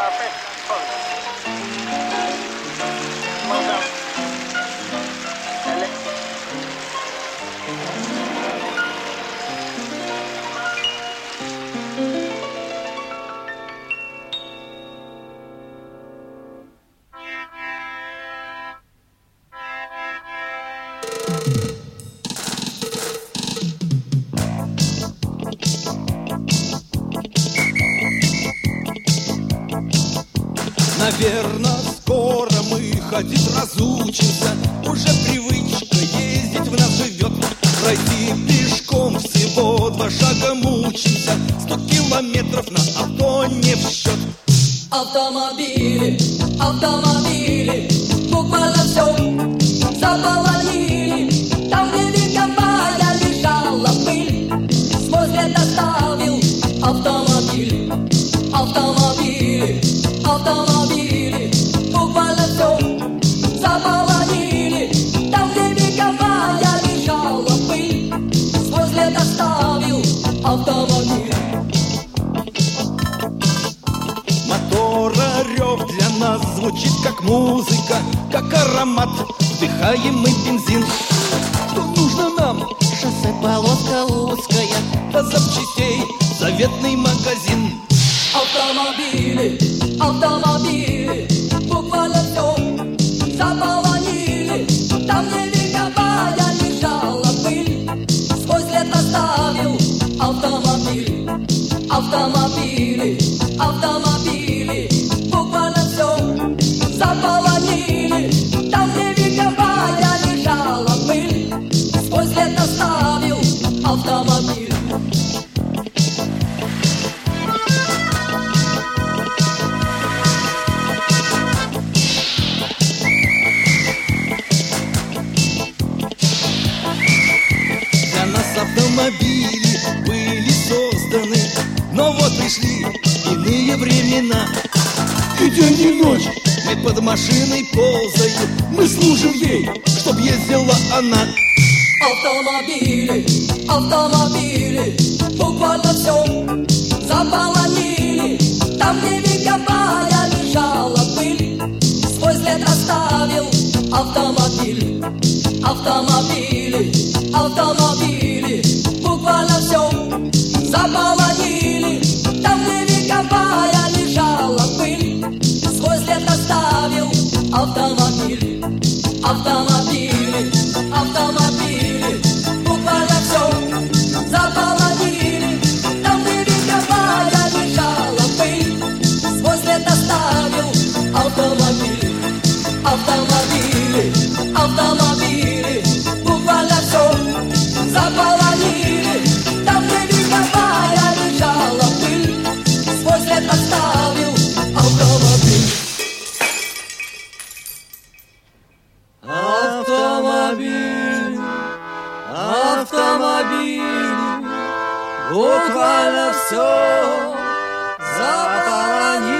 Наверно, скоро мы ходить разучимся. Уже привычка ездить в нас живет. Пройти пешком всего 2 шага мучимся. 100 километров на авто не в счет. Автомобили, автомобили, буквально все заполонили. Там, где вековая лежала пыль, свой след оставил автомобиль. Автомобили, автомобили, буквально все заполонили. Там, где вековая лежала пыль, свой след оставил автомобиль. Мотора рев для нас звучит как музыка, как аромат вдыхаемый бензин. Что нужно нам? Шоссе, полоска узкая, До запчастей заветный магазин. автомобили, автомобили, буквально все заполонили. Там, где вековая лежала пыль, свой след оставил автомобиль. Автомобили, автомобили, буквально все заполонили. Там, где вековая лежала пыль, свой след оставил автомобиль. Для нас автомобили были созданы, но вот пришли иные времена. И день, и ночь мы под машиной ползаем. Мы служим ей, чтоб ездила она. Автомобили, автомобили, буквально все заполонили. Там, где вековая лежала пыль, свой след оставил автомобиль. Автомобили, автомобили, буквально все заполонили. Там, где вековая лежала пыль, свой след оставил автомобиль. Автомобили, автомобили, буквально все заполонили. Там, где вековая лежала пыль, свой след оставил автомобиль. Автомобили, автомобили, буквально все заполонили. Там, где вековая лежала пыль, свой след оставил автомобиль. Автомобиль, автомобиль, буквально все заполонили.